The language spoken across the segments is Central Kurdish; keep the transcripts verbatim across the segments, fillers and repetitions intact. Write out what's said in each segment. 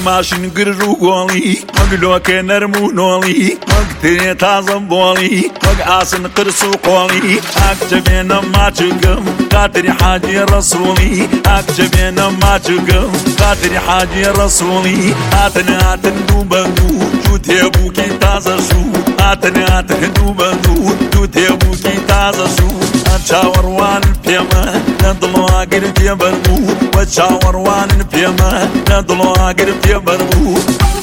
ماشین گرژ و گۆڵی وەک لۆکێ نەرم و نۆڵی وەک تێ تازەم بۆڵی وەک ئاسن قرس و قۆڵی ئاکچە بێنە ماچگم خاتری حاجی ڕەسوڵی ئاکچە بێنە ماچگم خاتری حاجی ڕەسوڵی هاتن هاتن دوو بە دوو دوو تێبووکی تازە سوو هاتن هاتن دوو بە دوو دوو تێبووکی تازە سوو چاوەڕوان پێمە لە دڵواگر پێبەربوو وە چاوەڕوانن پێمە لە دڵواگر پێبەربوو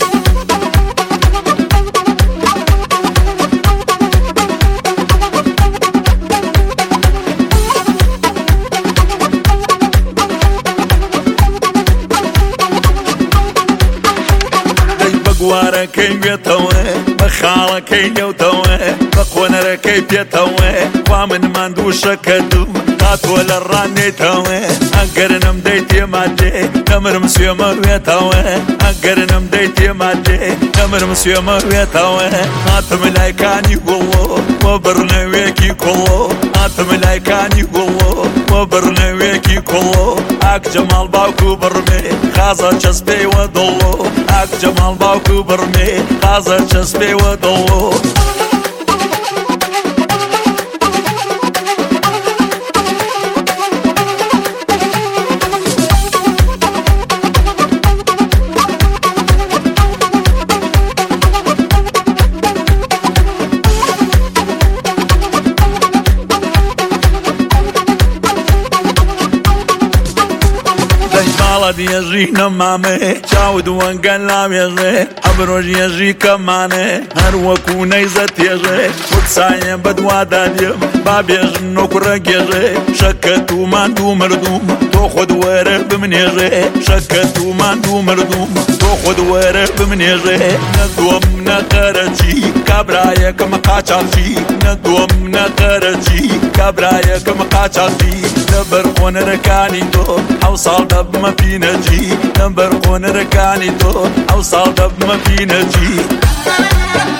گوارەکەی بێتەوە بە خاڵەکەی نێوتەوە بە قۆنەرەکەی پێتەوە وا من ماندووشەکە دوم هاتووە لە ڕانێتەوە ئەگەرنم دەی تێمادێ دەمرم سوێمە وێتەوە ئەگەرنم دەی تێمادێ دەمرم سوێمە وێتەوە هاتم لایکانی گوڵۆ وە بڕنەوێکی کوڵۆ هاتم لایکانی گوڵۆ وە بڕنەوێکی کوڵۆ ئاک جەماڵ باوکو بڕمێ خازە چەسپێوە دڵۆ ئاک جەماڵ باوکو بڕمێ خازە چەسپێوە دڵۆ دێژی نەمامێ چاود وەنگەن لاوێژێ ئەبرۆژ ێژی کەمانێ هەر وەکو نەیزە تێژێ وەکسایە بەدوادادێم با بێژم نۆکوڕە گێژێ شەکەت و ماندوو مردوم تۆ خۆت وەرە بمنێژێ شەکەت و ماندوو مردوم تۆ خۆت وەرە بمنێژێ نەدووەم نەقەرەچی کابرایەکەم قاچاقچی نەدووەم نەقەرەچی کابرایەکەم قاچاقچی لەبەر قۆنەرەکانی تۆ ئەو ساڵ دەبمە پینەجی لەبەر قۆنەرەکانی تۆ ئەو ساڵ دەبمە پینەجی